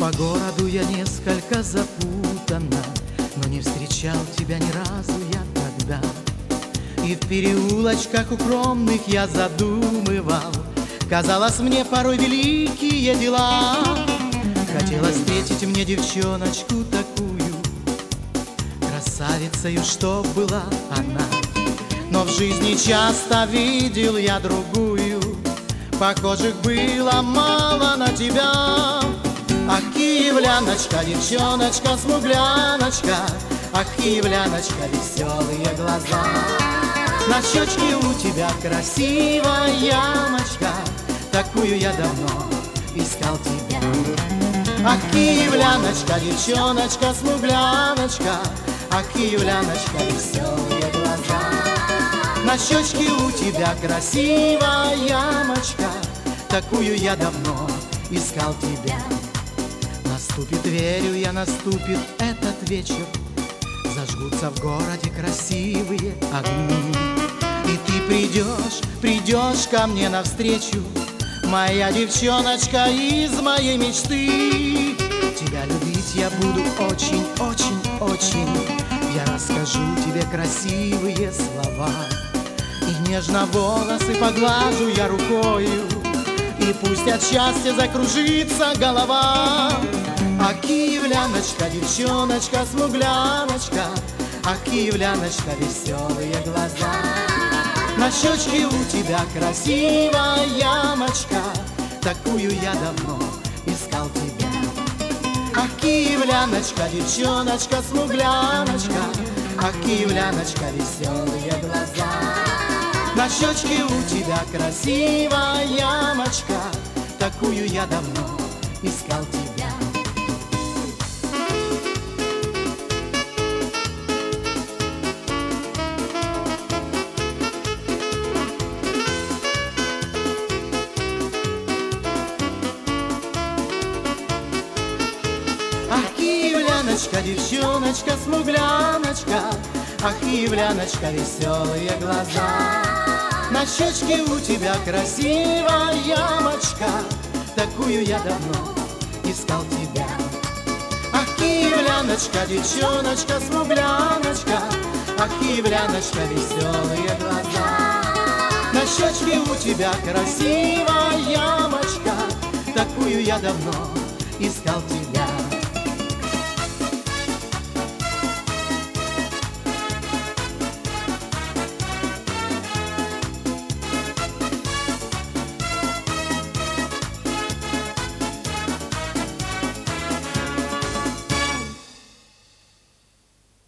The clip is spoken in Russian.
По городу я несколько запутана, но не встречал тебя ни разу я тогда. И в переулочках укромных я задумывал, казалось мне порой великие дела. Хотелось встретить мне девчоночку такую, красавицею, что была она. Но в жизни часто видел я другую, похожих было мало на тебя. Ах, киевляночка, девчоночка, смугляночка, ах, киевляночка, веселые глаза. На щечке у тебя красивая ямочка, такую я давно искал тебя. Ах, киевляночка, девчоночка, смугляночка, ах, киевляночка, веселые глаза. На щечке у тебя красивая ямочка, такую я давно искал тебя. Наступит, верю я, наступит этот вечер, зажгутся в городе красивые огни. И ты придешь ко мне навстречу, моя девчоночка из моей мечты. Тебя любить я буду очень, очень, очень. Я расскажу тебе красивые слова, и нежно волосы поглажу я рукою, и пусть от счастья закружится голова. А киевляночка, девчоночка, смугляночка, а киевляночка, веселые глаза. На щечке у тебя красивая ямочка, такую я давно искал тебя. А киевляночка, девчоночка, смугляночка, а киевляночка, веселые глаза. На щечке у тебя красивая ямочка, такую я давно искал тебя. Ах, киевляночка, девчоночка, смугляночка, ах, киевляночка, веселые глаза. На щечке у тебя красивая ямочка, такую я давно искал тебя. Ах, киевляночка, девчоночка, смугляночка, ах, киевляночка, веселые глаза. На щечке у тебя красивая ямочка, такую я давно искал тебя.